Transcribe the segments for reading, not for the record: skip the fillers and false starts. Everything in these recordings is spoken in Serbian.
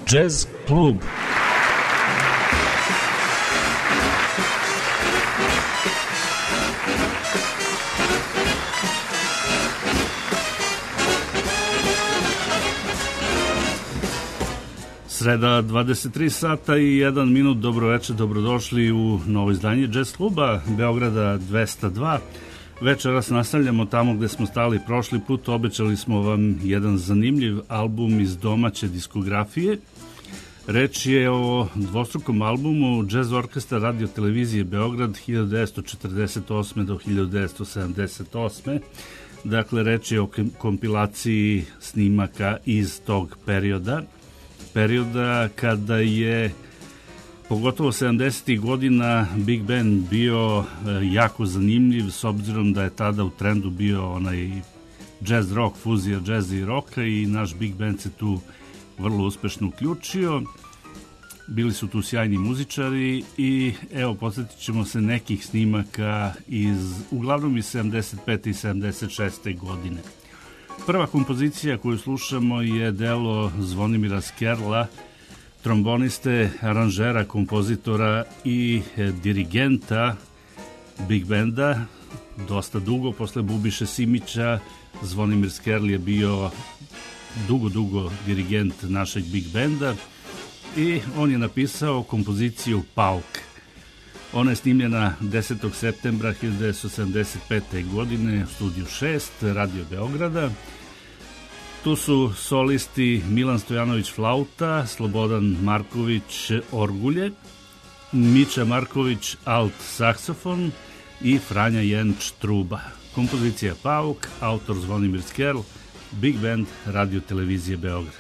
Jazz klub. Sreda, 23 sata i 1 minut, dobro večer, dobrodošli u novo izdanje Jazz kluba Beograda 202. Večeras nastavljamo tamo gde smo stali prošli put, obećali smo vam jedan zanimljiv album iz domaće diskografije. Reč je o dvostrukom albumu Jazz Orkestra Radio Televizije Beograd 1948. do 1978. Dakle, reč je o kompilaciji snimaka iz tog perioda kada je pogotovo 70. godina Big Band bio jako zanimljiv, s obzirom da je tada u trendu bio onaj jazz rock, fuzija jazza i roka, i naš Big Band se tu vrlo uspešno uključio. Bili su tu sjajni muzičari i evo, podsjetit ćemo se nekih snimaka uglavnom iz 75. i 76. godine. Prva kompozicija koju slušamo je delo Zvonimira Skerla, tromboniste, aranžera, kompozitora i dirigenta Big Banda. Dosta dugo posle Bubiše Simića Zvonimir Skerl je bio dugo dirigent našeg Big Banda i on je napisao kompoziciju Pauk. Ona je snimljena 10. septembra 1975. godine u studiju 6 Radio Beograda. Tu su solisti Milan Stojanović flauta, Slobodan Marković orgulje, Mića Marković alt saksofon i Franja Jenč truba. Kompozicija Pauk, autor Zvonimir Skerl, Big Band Radio Televizije Beograd.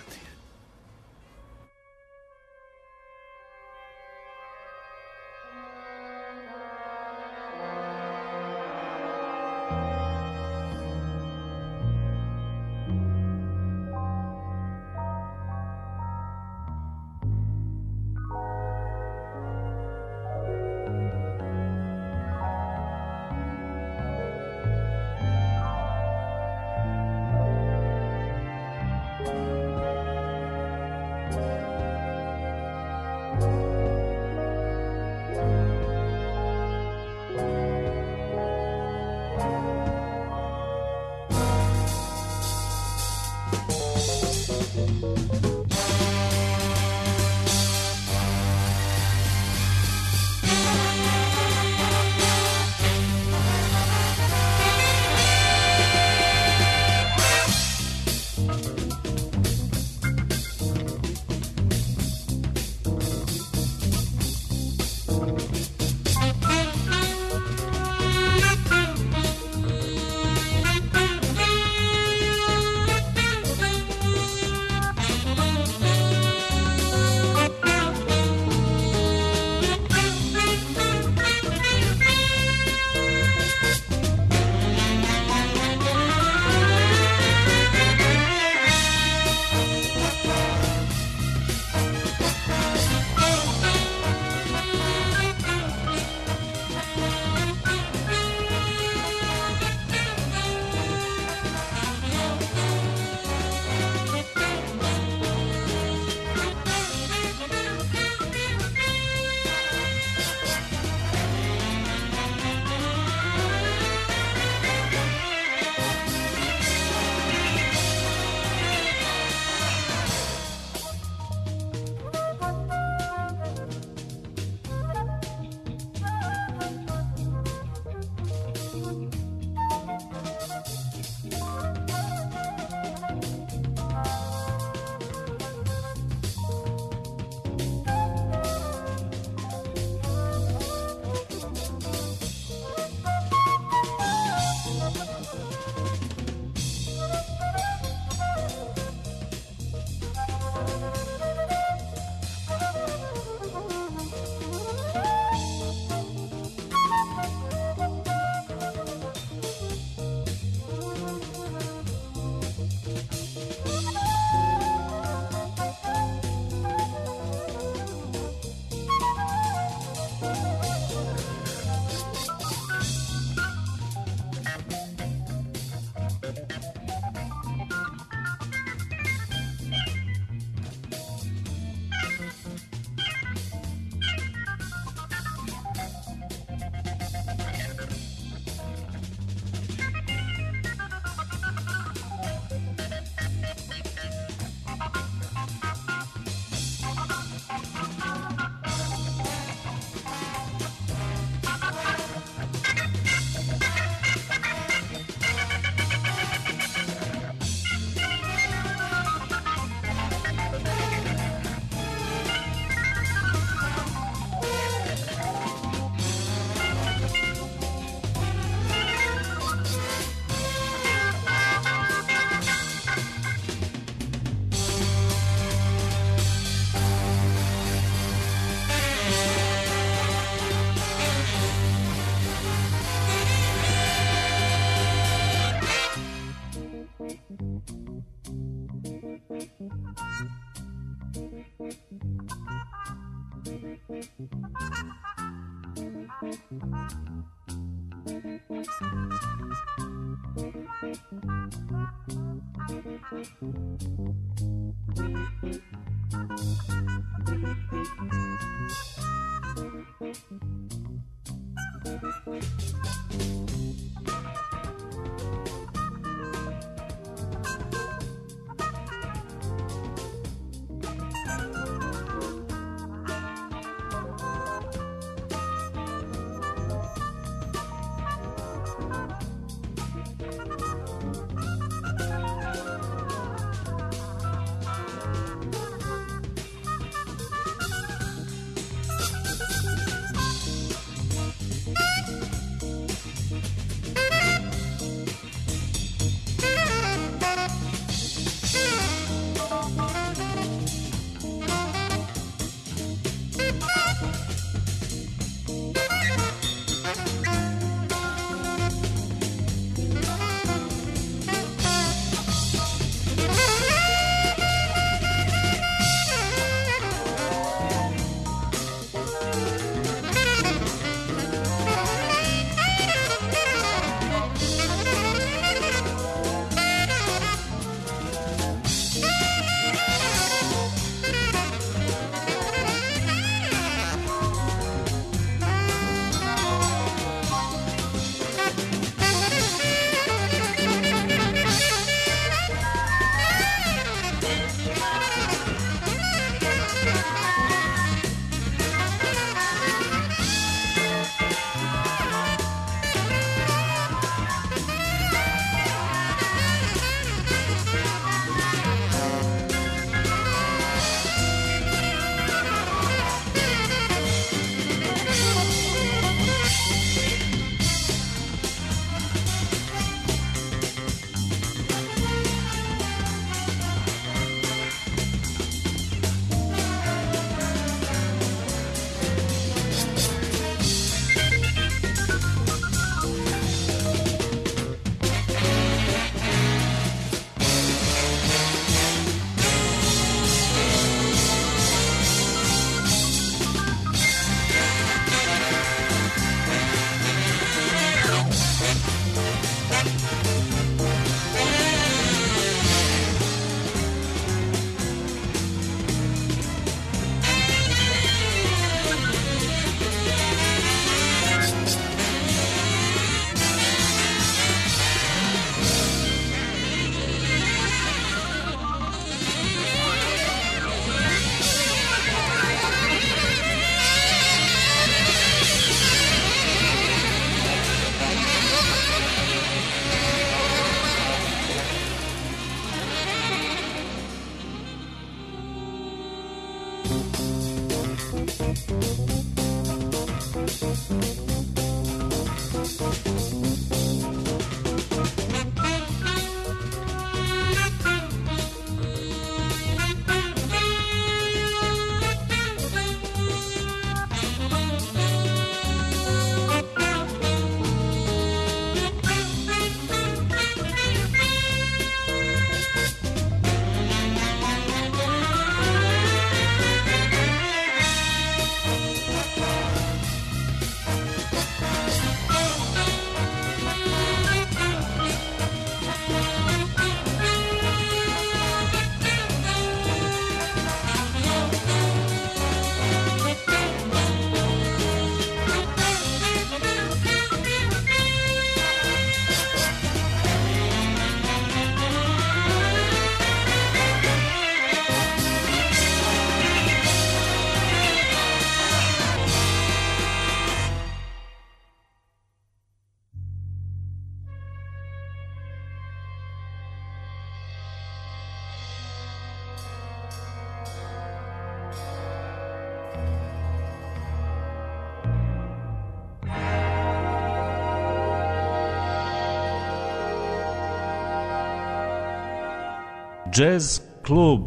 Jazz klub.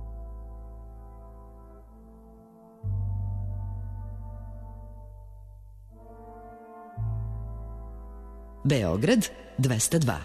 Beograd 202.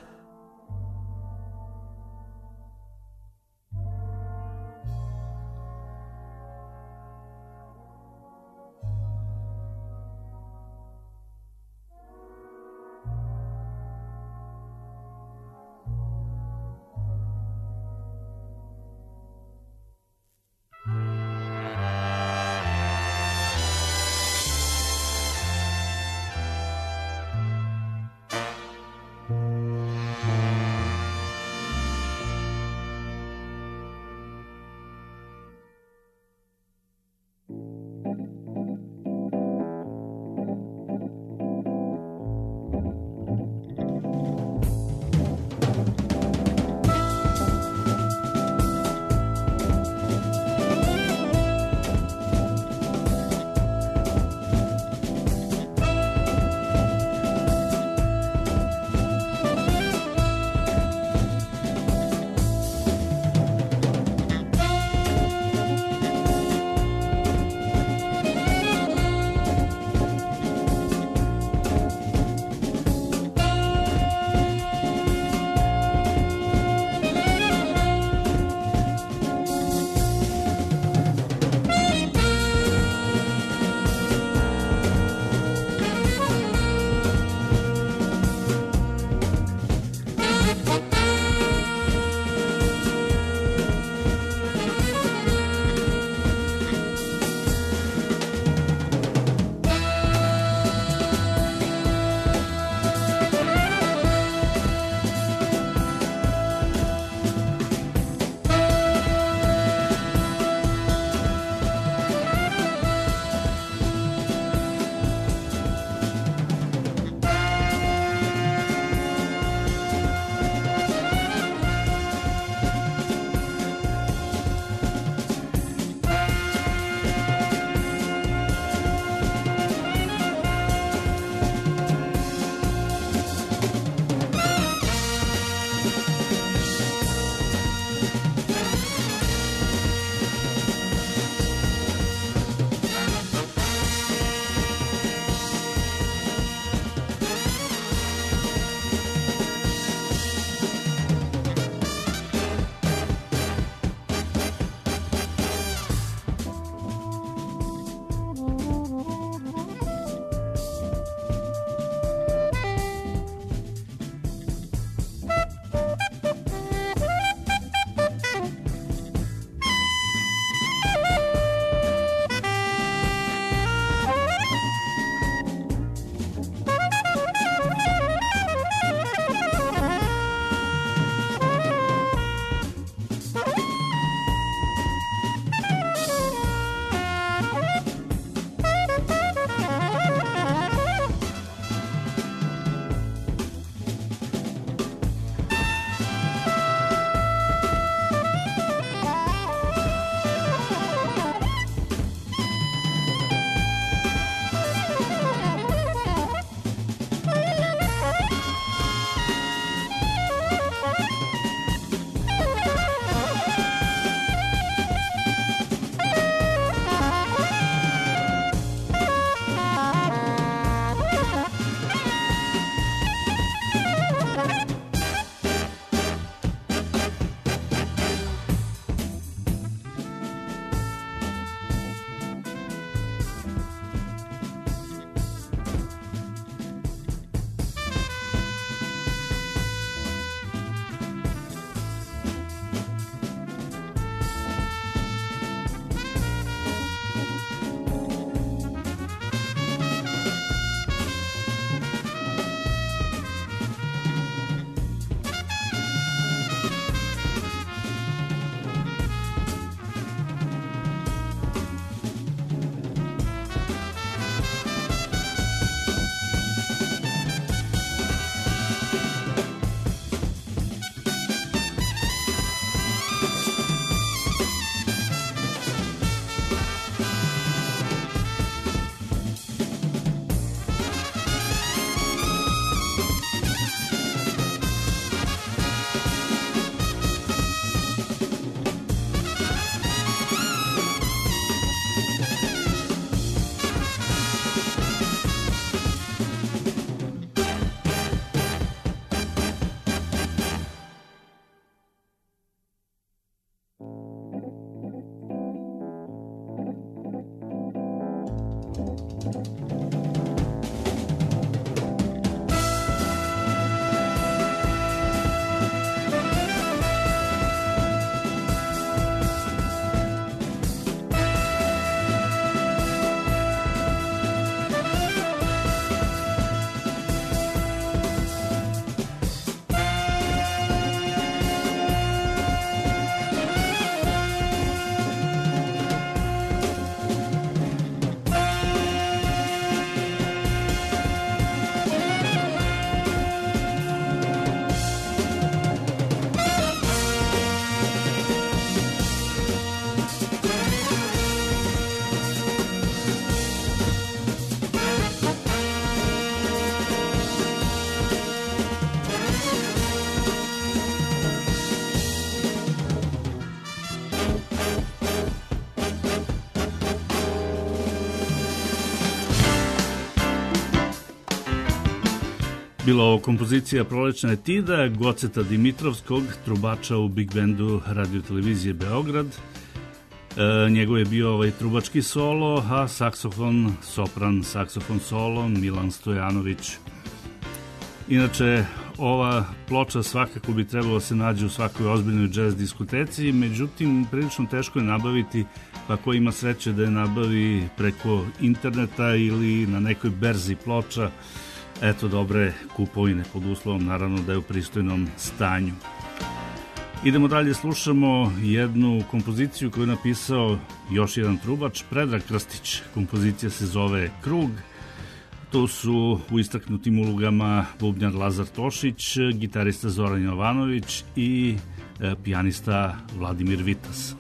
Bila ovo kompozicija Prolećna etida Goceta Dimitrovskog, trubača u Big Bandu Radio-televizije Beograd. Njegov je bio ovaj trubački solo, a saksofon, sopran saksofon solo Milan Stojanović. Inače, ova ploča svakako bi trebalo se nađe u svakoj ozbiljnoj jazz diskoteci, međutim, prilično teško je nabaviti, pa ko ima sreće da je nabavi preko interneta ili na nekoj berzi ploča, eto dobre kupovine, pod uslovom naravno da je u pristojnom stanju. Idemo dalje, slušamo jednu kompoziciju koju je napisao još jedan trubač, Predrag Krstić. Kompozicija se zove Krug. Tu su u istaknutim ulogama bubnjar Lazar Tošić, gitarista Zoran Jovanović i pijanista Vladimir Vitas.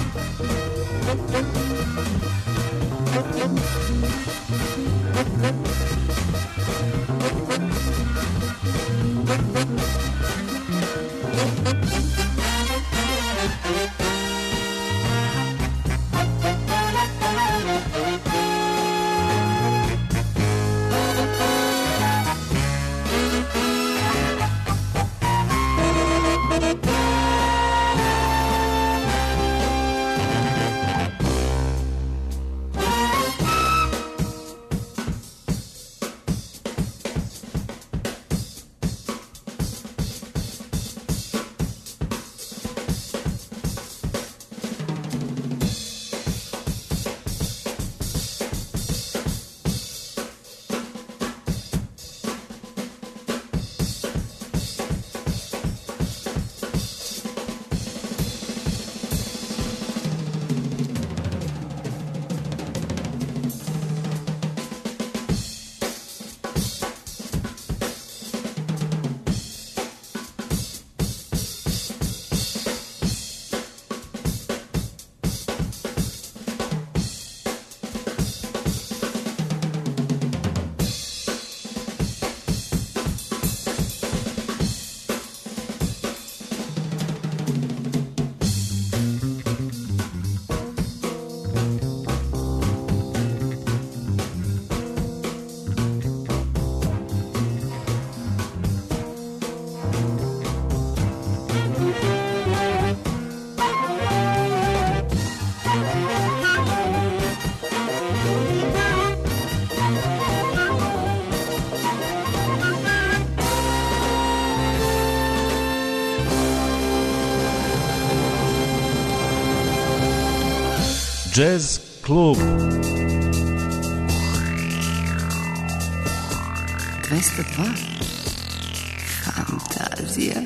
Jazz klub 202 Fantazija.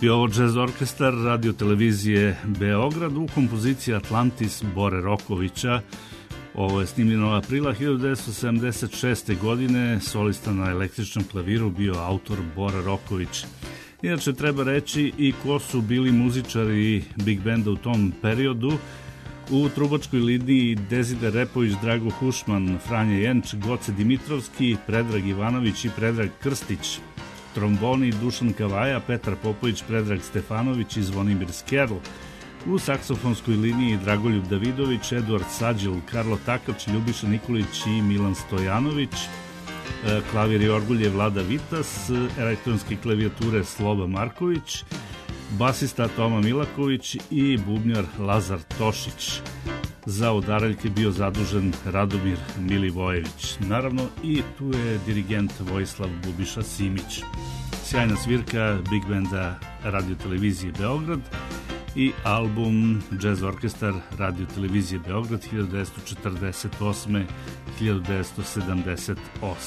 Bio ovo jazz orkestar radio televizije Beograd u kompoziciji Atlantis Bore Rokovića. Ovo je snimljeno aprila 1976. godine, solista na električnom klaviru bio autor Bora Roković. Inače treba reći i ko su bili muzičari Big Benda u tom periodu. U trubačkoj liniji Dezide Repović, Drago Hušman, Franje Jenč, Goce Dimitrovski, Predrag Ivanović i Predrag Krstić. Tromboni Dušan Kavaja, Petar Popović, Predrag Stefanović i Zvonimir Skerl. U saksofonskoj liniji Dragoljub Davidović, Eduard Sađil, Karlo Takač, Ljubiša Nikolić i Milan Stojanović. Klavir i orgulje Vlada Vitas, elektronske klavijature Sloba Marković, basista Toma Milaković i bubnjar Lazar Tošić. Za udaraljke bio zadužen Radomir Milivojević. Naravno i tu je dirigent Vojislav Bubiša Simić. Sjajna svirka Big Benda radio televizije Beograd i album Jazz orkestar radio televizije Beograd 1948-1978.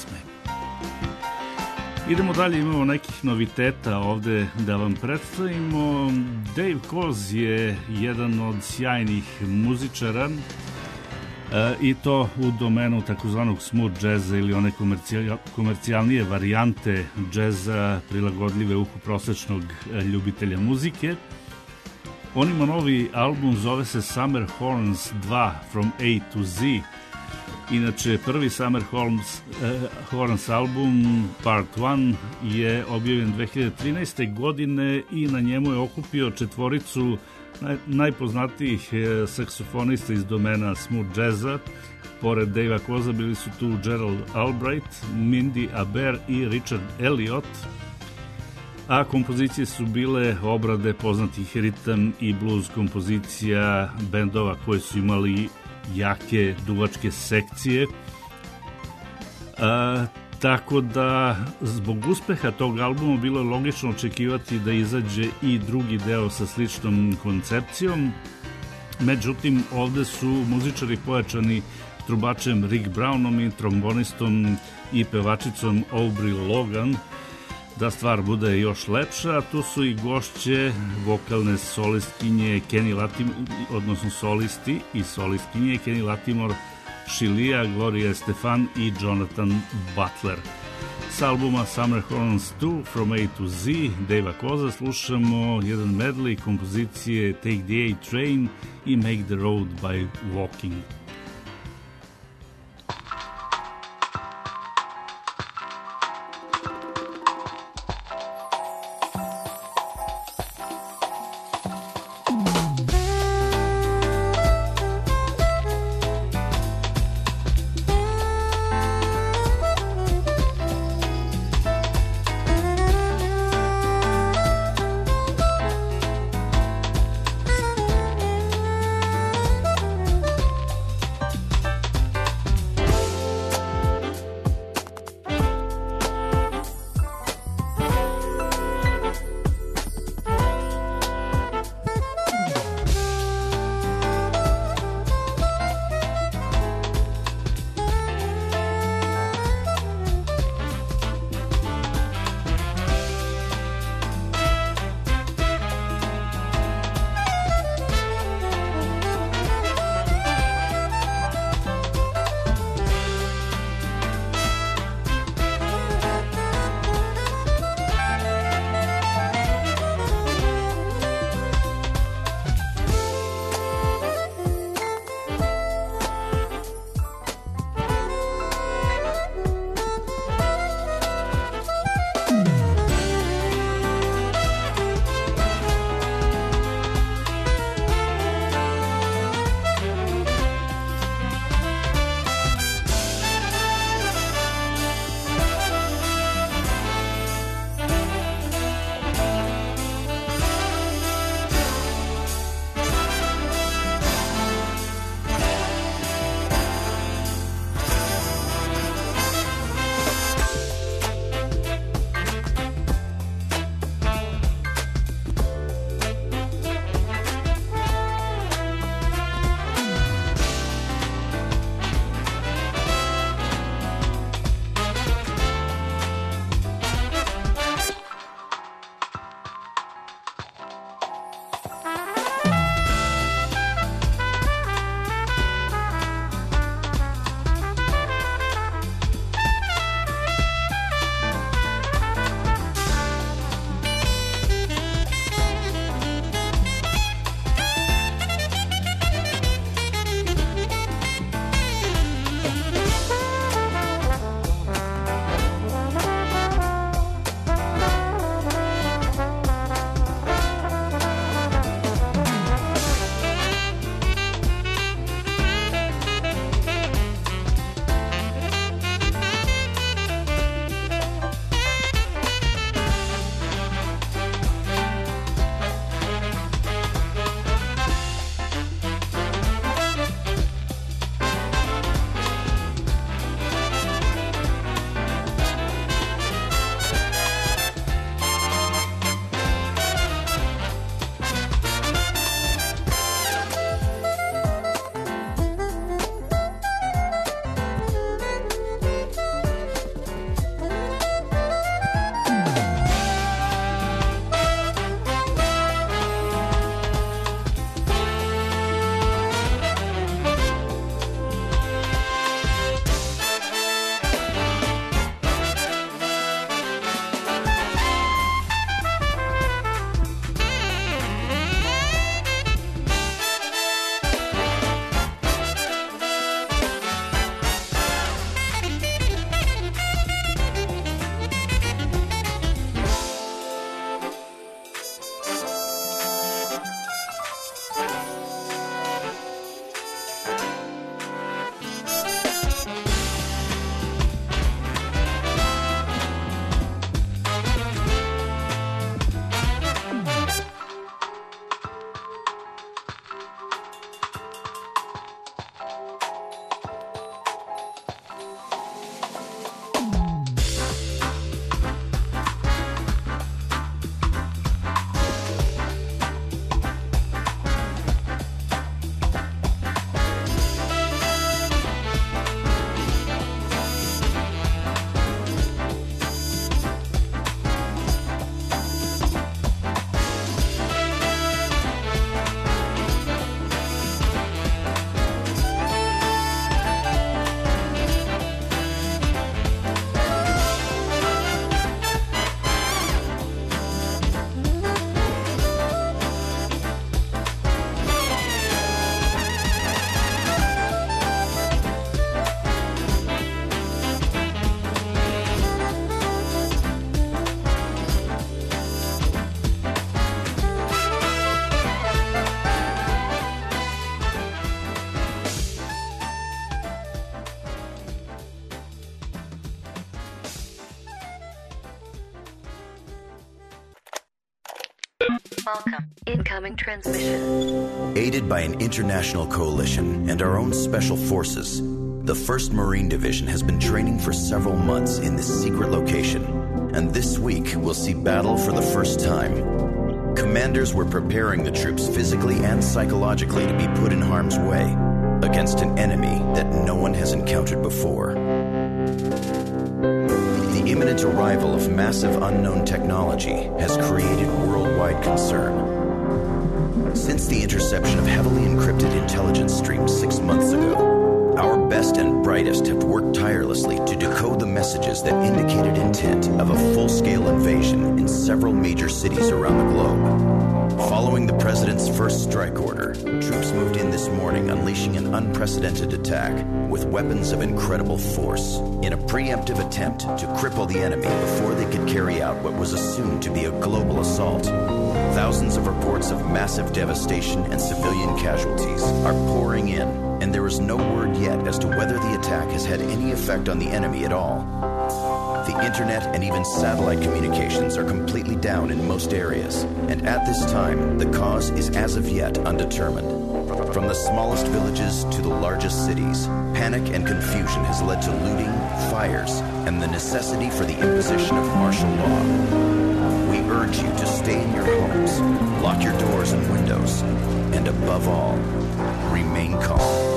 Idemo dalje, imamo nekih noviteta ovde da vam predstavimo. Dave Koz je jedan od sjajnih muzičara i to u domenu takozvanog smooth jazza ili one komercijalnije varijante džeza prilagodljive uhu prosečnog ljubitelja muzike. On ima novi album, zove se Summer Horns 2 From A to Z. Inače, prvi Summer Horns album Part 1 je objavljen 2013. godine i na njemu je okupio četvoricu najpoznatijih saksofonista iz domena smooth jazza. Pored Davea Koza bili su tu Gerald Albright, Mindy Aber i Richard Elliot, a kompozicije su bile obrade poznatih ritam i blues kompozicija bendova koji su imali jake duvačke sekcije. Tako da zbog uspeha tog albuma bilo je logično očekivati da izađe i drugi deo sa sličnom koncepcijom. Međutim, ovde su muzičari pojačani trubačem Rick Brownom i trombonistom i pevačicom Aubrey Logan. Da stvar bude još lepša, a tu su i gošće vokalne solistkinje Kenny Latimore, odnosno solisti i solistkinje Kenny Latimore, Šilija, Gloria Estefan i Jonathan Butler. S albuma Summer Horns 2 From A to Z Davea Koza slušamo jedan medley kompozicije Take the A Train i Make the Road by Walking. Welcome. Incoming transmission. Aided by an international coalition and our own special forces, the 1st Marine Division has been training for several months in this secret location, and this week we'll see battle for the first time. Commanders were preparing the troops physically and psychologically to be put in harm's way against an enemy that no one has encountered before. The imminent arrival of massive unknown technology has created worldwide concern. Since the interception of heavily encrypted intelligence streams 6 months ago, our best and brightest have worked tirelessly to decode the messages that indicated intent of a full-scale invasion in several major cities around the globe. Following the president's first strike order, troops moved in this morning, unleashing an unprecedented attack with weapons of incredible force in a preemptive attempt to cripple the enemy before they could carry out what was assumed to be a global assault. Thousands of reports of massive devastation and civilian casualties are pouring in, and there is no word yet as to whether the attack has had any effect on the enemy at all. The internet and even satellite communications are completely down in most areas, and at this time, the cause is as of yet undetermined. From the smallest villages to the largest cities, panic and confusion has led to looting, fires, and the necessity for the imposition of martial law. We urge you to stay in your homes, lock your doors and windows, and above all, remain calm.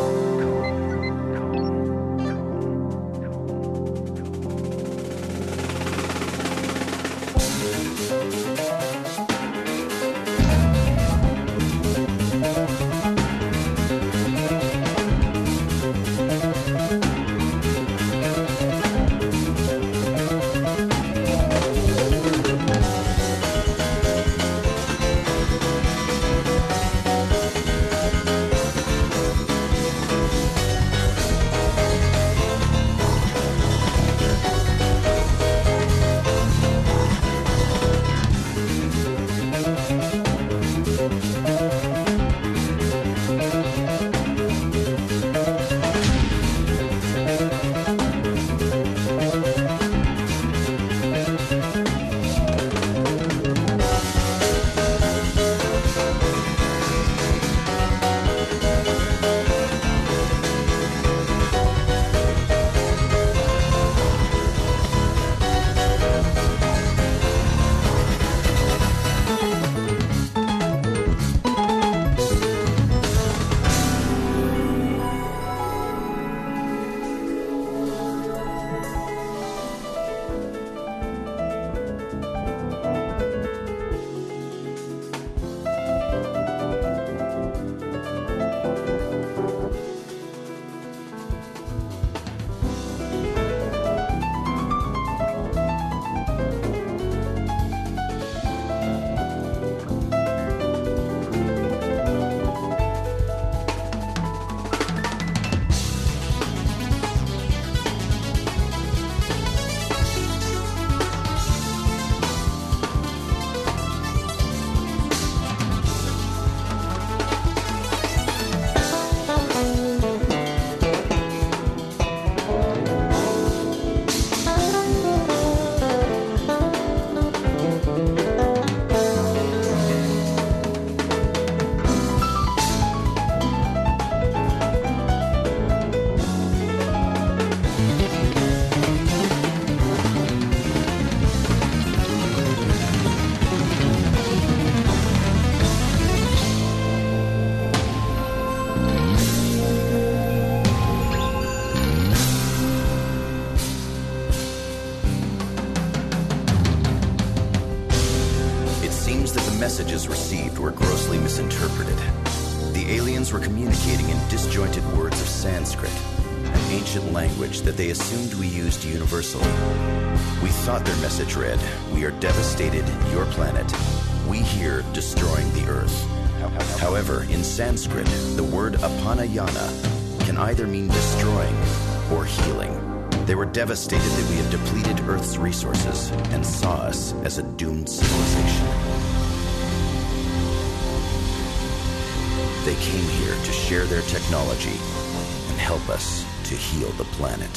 Messages received were grossly misinterpreted. The aliens were communicating in disjointed words of Sanskrit, an ancient language that they assumed we used universally. We thought their message read, "We are devastated, your planet. We here destroying the Earth." However, in Sanskrit, the word apanayana can either mean destroying or healing. They were devastated that we had depleted Earth's resources and saw us as a doomed civilization. They came here to share their technology and help us to heal the planet.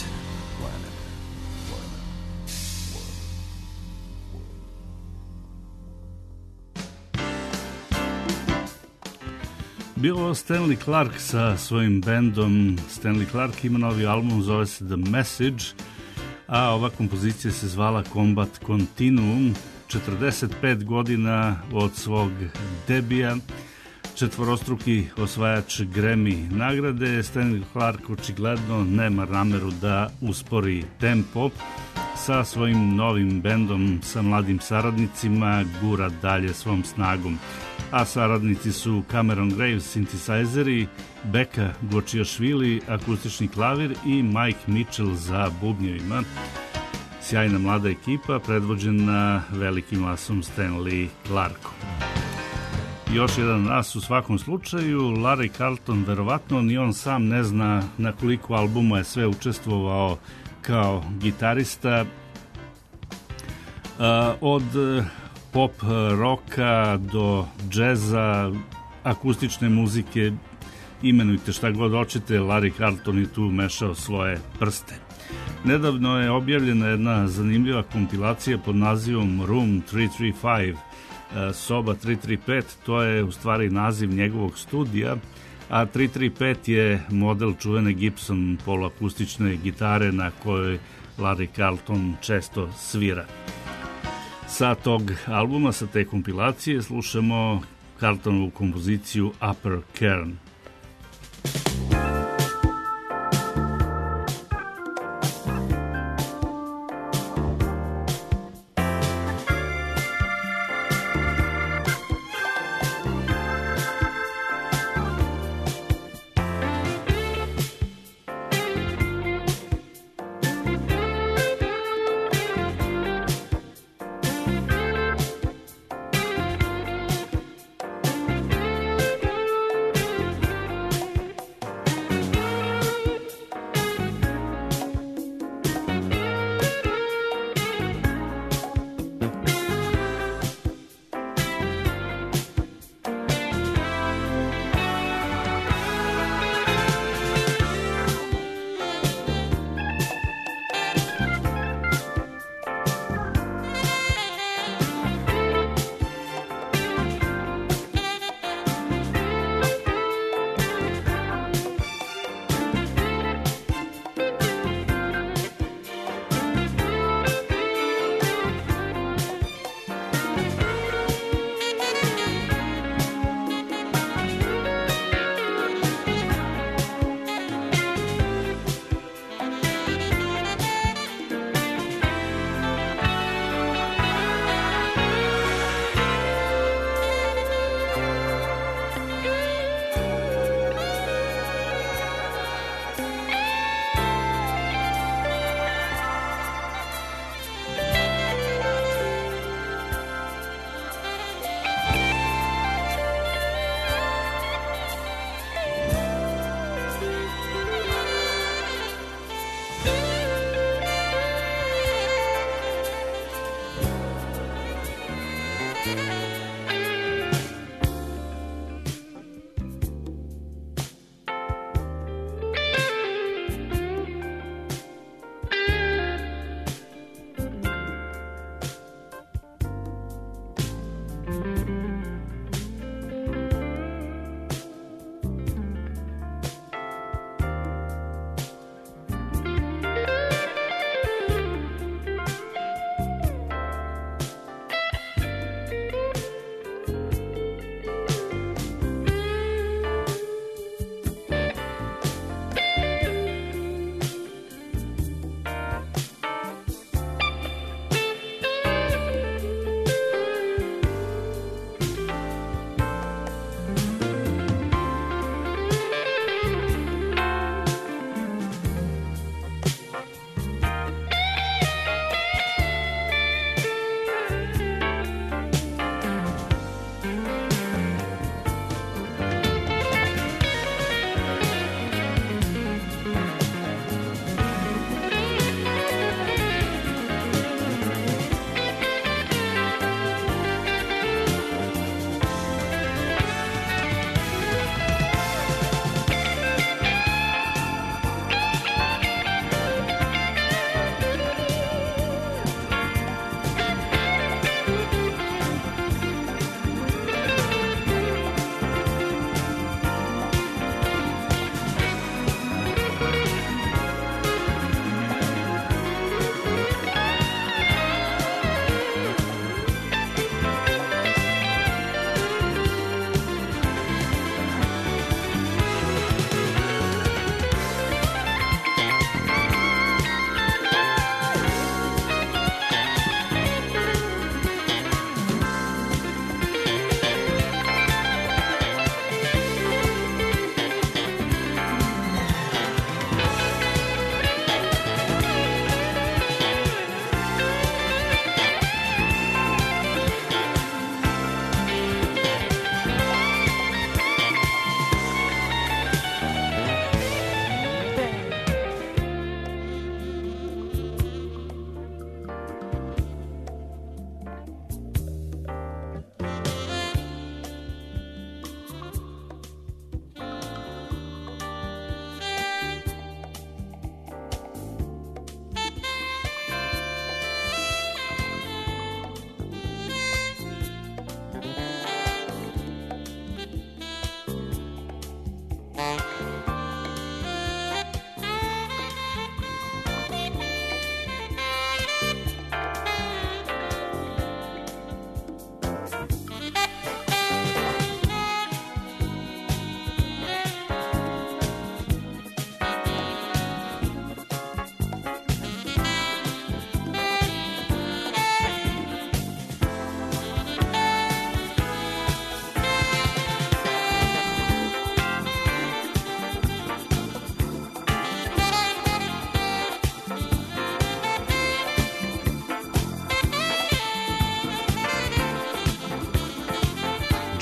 Bio Stanley Clark sa svojim bendom. Stanley Clark ima novi album, zove se The Message, a ova kompozicija se zvala Combat Continuum. 45 godina od svog debija, četvorostruki osvajač Grammy nagrade. Stanley Clark očigledno nema nameru da uspori tempo. Sa svojim novim bendom, sa mladim saradnicima, gura dalje svom snagom. A saradnici su Cameron Graves, synthesizeri, Beka Gočijašvili, akustični klavir i Mike Mitchell za bubnjevima. Sjajna mlada ekipa, predvođena velikim asom Stanley Clarkom. Još jedan as u svakom slučaju, Larry Carlton, verovatno ni on sam ne zna na koliko albuma je sve učestvovao kao gitarista, od pop roka do džeza, akustične muzike, imenujte šta god hoćete, Larry Carlton je tu mešao svoje prste. Nedavno je objavljena jedna zanimljiva kompilacija pod nazivom Room 335, soba 335, to je u stvari naziv njegovog studija, a 335 je model čuvene Gibson poluakustične gitare na kojoj Larry Carlton često svira. Sa tog albuma, sa te kompilacije, slušamo Carltonovu kompoziciju Upper Cairn.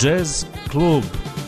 Jazz klub.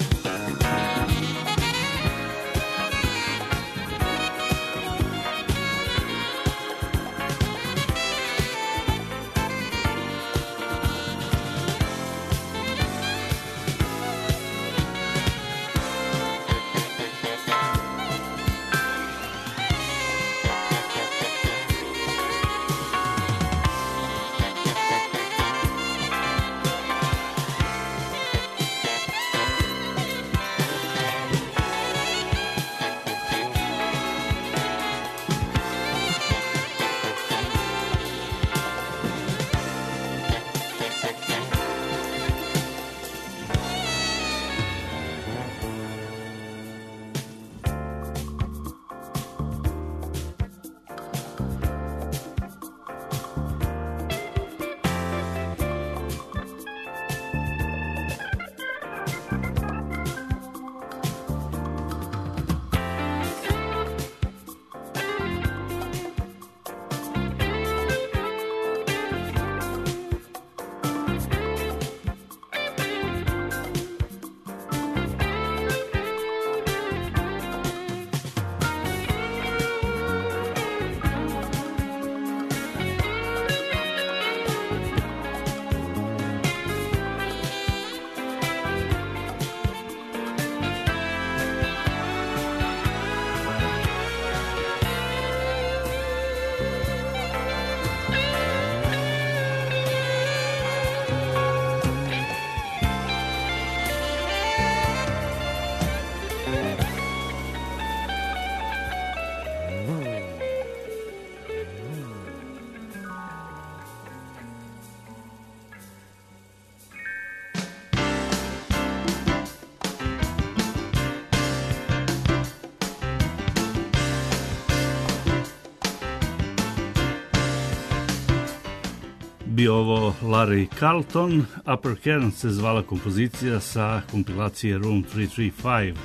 Bio ovo Larry Carlton, Upper Cairn se zvala kompozicija sa kompilacije Room 335.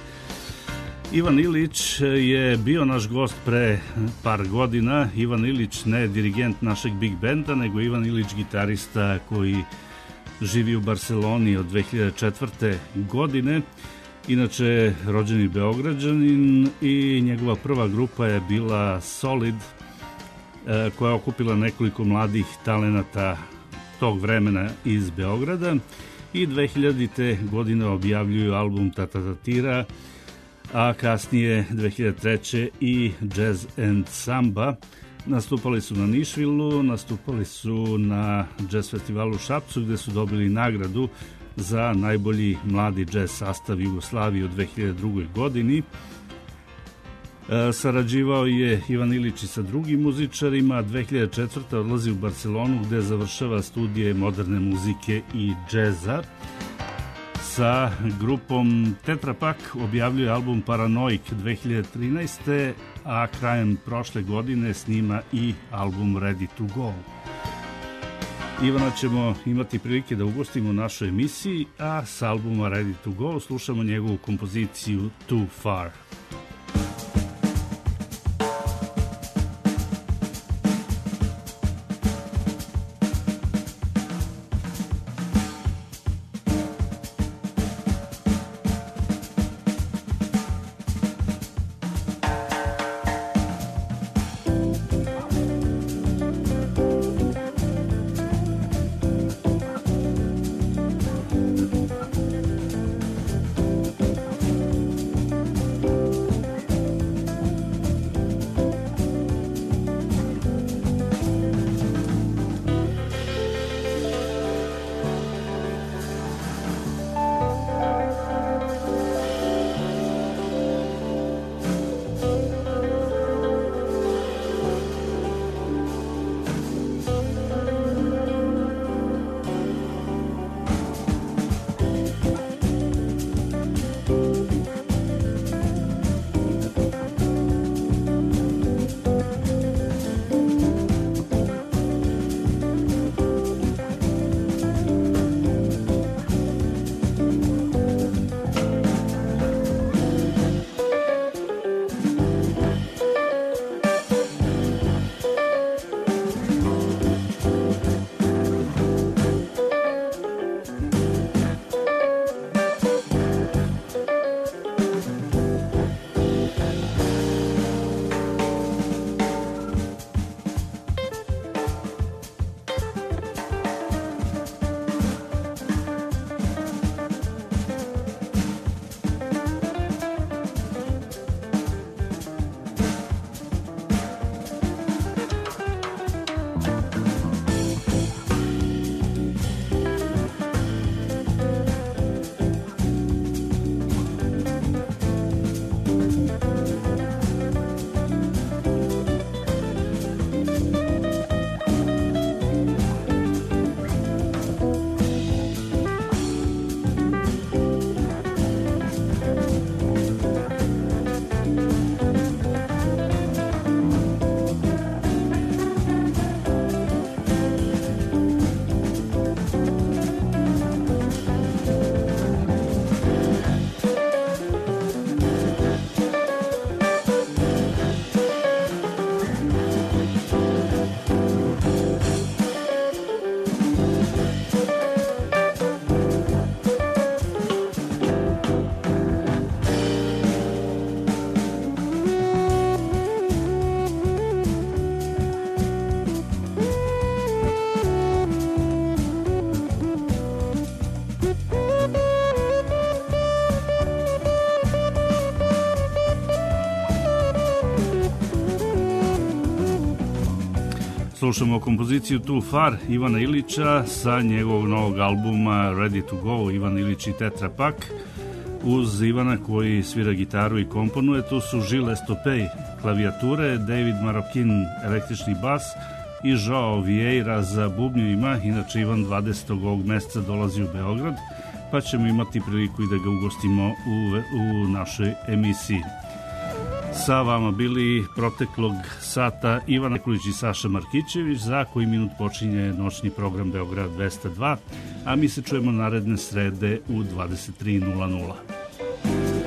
Ivan Ilić je bio naš gost pre par godina. Ivan Ilić ne dirigent našeg big benda, nego Ivan Ilić gitarista koji živi u Barceloni od 2004. godine. Inače, rođeni Beograđanin i njegova prva grupa je bila Solid, koja je okupila nekoliko mladih talenata tog vremena iz Beograda i 2000. godine objavljuju album Tatatatira, a kasnije 2003. i Jazz and Samba. Nastupali su na Nišvilu, nastupali su na Jazz festivalu u Šapcu gde su dobili nagradu za najbolji mladi jazz sastav Jugoslavije u 2002. godini. Sarađivao je Ivan Ilić i sa drugim muzičarima. 2004. odlazi u Barcelonu gde završava studije moderne muzike i džeza. Sa grupom Tetra Pak objavljuje album Paranoik 2013. a krajem prošle godine snima i album Ready to Go. Ivana ćemo imati prilike da ugostimo u našoj emisiji, a s albuma Ready to Go slušamo njegovu kompoziciju Too Far. Slušamo kompoziciju Too Far Ivana Ilića sa njegovog novog albuma Ready to Go, Ivan Ilić i Tetra Pak. Uz Ivana koji svira gitaru i komponuje, tu su Gilles Estopey klavijature, David Marokin električni bas i Joao Vieira za bubnjevima. Inače Ivan 20. ovog meseca dolazi u Beograd, pa ćemo imati priliku i da ga ugostimo u našoj emisiji. Sa vama bili proteklog sata Ivana Kulić i Saša Markićević. Za koji minut počinje noćni program Beograd 202, a mi se čujemo naredne srede u 23:00.